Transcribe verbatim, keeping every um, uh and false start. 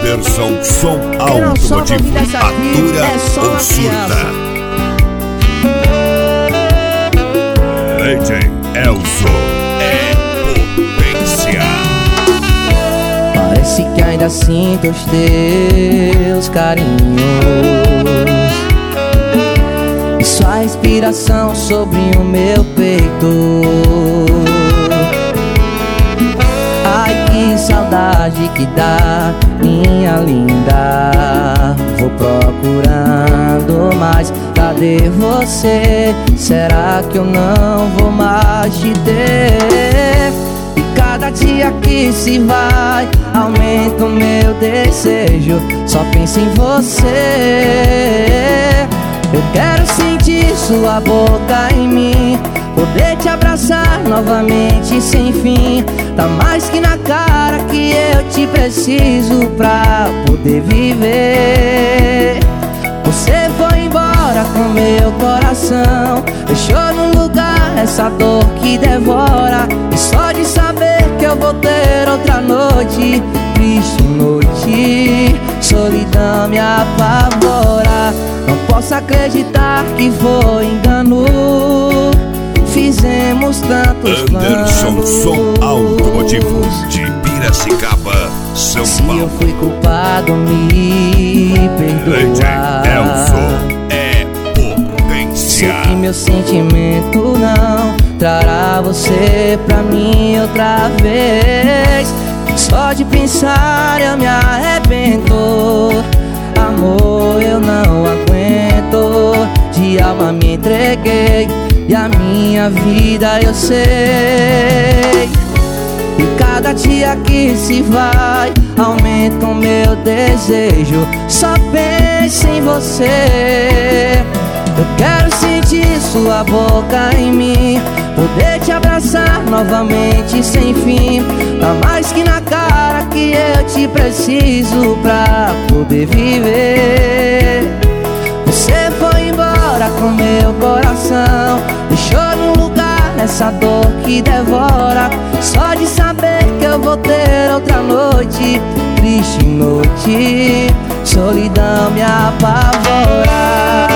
Anderson, som automotivo, atura é só ou surda. D J Elzo é potência. Parece que ainda sinto os teus carinhos e sua respiração sobre o meu peito. Ai, que saudade que dá, minha linda. Vou procurando, mas cadê você? Será que eu não vou mais te ter? E cada dia que se vai, aumenta o meu desejo. Só penso em você. Eu quero sentir sua boca em mim, poder te abraçar novamente sem fim. Tá mais que na cara que eu te preciso pra poder viver. Você foi embora com meu coração, deixou no lugar essa dor que devora. E só de saber que eu vou ter outra noite, triste noite, solidão me apavora. Não posso acreditar que foi engano, fizemos tantos Anderson, planos. som automotivo de Piracicaba, São Se Paulo. eu fui culpado, me D J Elzo perdoa. é potência. Sei que meu sentimento não trará você pra mim outra vez. Só de pensar eu me arrependo. Amor, eu não aguento. De alma me entreguei e a minha vida eu sei. E cada dia que se vai, aumenta o meu desejo. Só penso em você. Eu quero sentir sua boca em mim, poder te abraçar novamente sem fim. Tá mais que na cara que eu te preciso pra poder viver. Você foi embora com meu coração, deixou no lugar essa dor que devora. Só de saber que eu vou ter outra noite, triste noite, solidão me apavora.